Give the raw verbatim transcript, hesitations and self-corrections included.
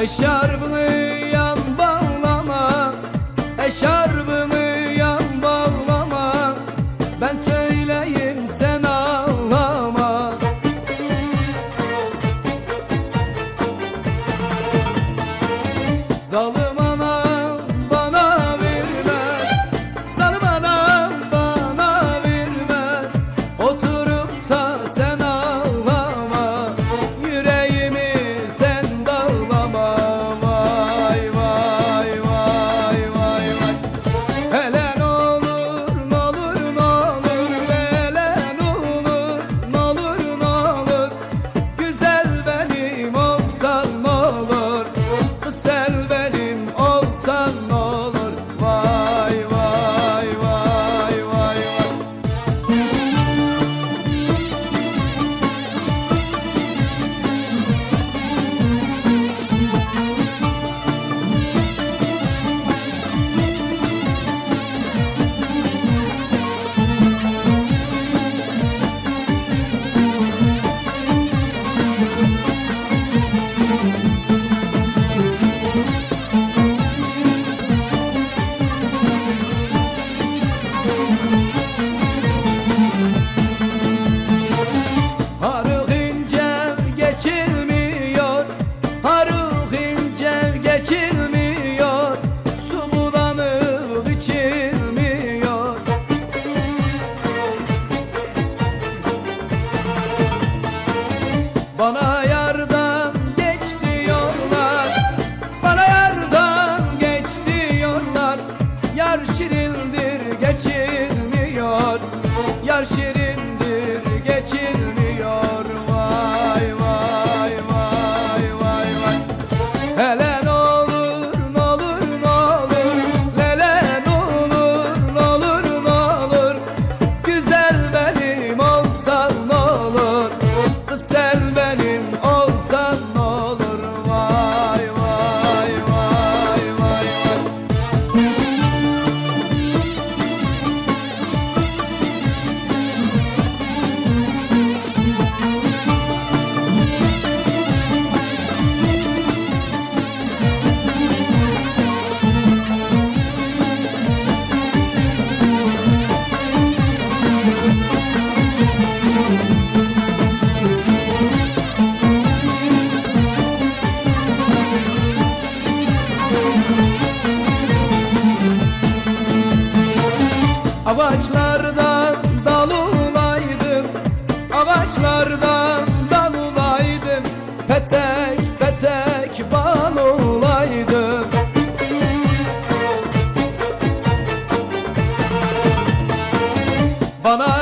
Eşarbını yan bağlama, eşarbını yan bağlama. Ben söyleyeyim sen ağlama. Zalim anam bana vermez, zalim anam bana vermez. Oturup da sen ağlama, yüreğimi sen dağlama. Vay vay vay vay vay. Hele ne olur ne olur ne olur, hele ne olur ne olur ne olur. Güzel benim olsan ne olur, güzel benim olsan ne olur. Vay vay vay vay vay. Haruk ince geçilmiyor, haruk ince geçilmiyor. Su bulanık içilmiyor. Bana yardan geç diyorlar, bana yardan geç diyorlar. Yar şirindir geçilmiyor, yar şirindir geçilmiyor. Vay vay vay vay vay. Hele ne olur ne olur ne olur, lele ne olur ne olur ne olur. Güzel benim olsan ne olur, güzel benim olsan ne olur. Vay vay vay vay vay. Ağaçlardan dal olaydım, ağaçlardan dal olaydım. Petek petek bal olaydım. Bana